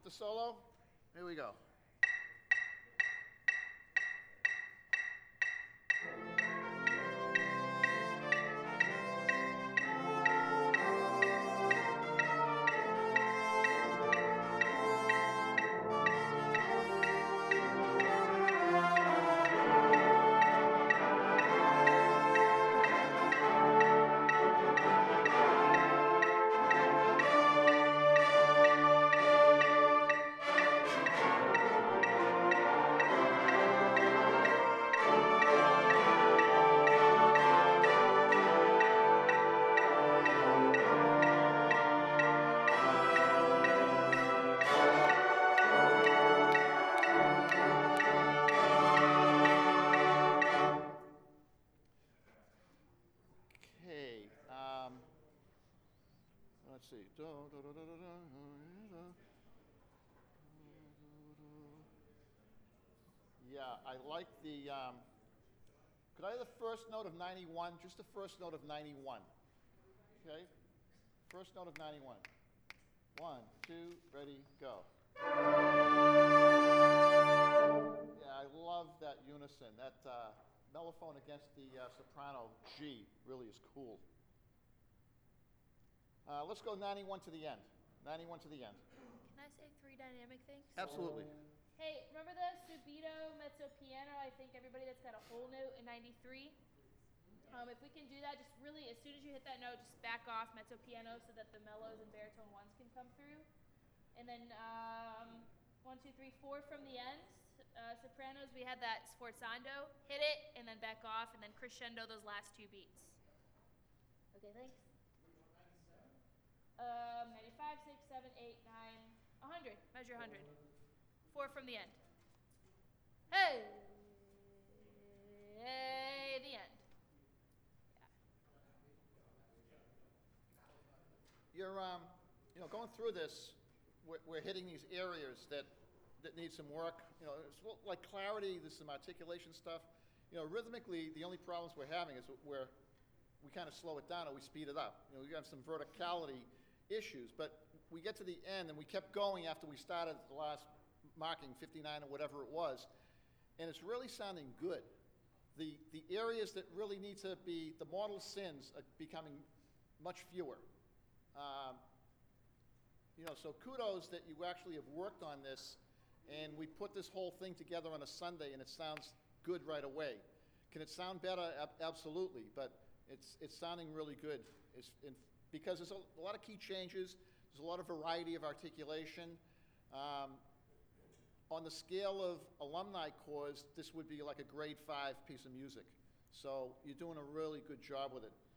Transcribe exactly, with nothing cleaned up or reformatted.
with the solo. Here we go. Okay. Um, let's see. Yeah, I like the. Um, could I have the first note of ninety-one? Just the first note of ninety-one. Okay? First note of ninety-one. One, two, ready, go. Yeah, I love that unison. That uh, mellophone against the uh, soprano G really is cool. Uh, let's go ninety-one to the end. ninety-one to the end. Can I say three dynamic things? Absolutely. Hey, remember the subito, mezzo, piano? I think everybody that's got a whole note in ninety-three. Um, if we can do that, just really, as soon as you hit that note, just back off mezzo, piano so that the mellows and baritone ones can come through. And then um, one, two, three, four from the end. Uh, sopranos, we had that sforzando. Hit it, and then back off, and then crescendo those last two beats. Okay, thanks. Um, ninety-five, six, seven, eight, nine, one hundred. Measure one hundred. Four from the end. Hey! Hey, the end. Yeah. You're, um, you know, going through this, we're, we're hitting these areas that, that need some work. You know, it's like clarity, there's some articulation stuff. You know, rhythmically, the only problems we're having is where we kind of slow it down or we speed it up. You know, we have some verticality issues, but we get to the end and we kept going after we started the last marking, fifty-nine or whatever it was, and it's really sounding good. The, the areas that really need to be, the mortal sins are becoming much fewer. Um, you know, so kudos that you actually have worked on this, and we put this whole thing together on a Sunday, and it sounds good right away. Can it sound better? Ab- absolutely, but it's, it's sounding really good. It's in, because there's a, a lot of key changes, there's a lot of variety of articulation. Um, on the scale of alumni corps, this would be like a grade five piece of music. So you're doing a really good job with it.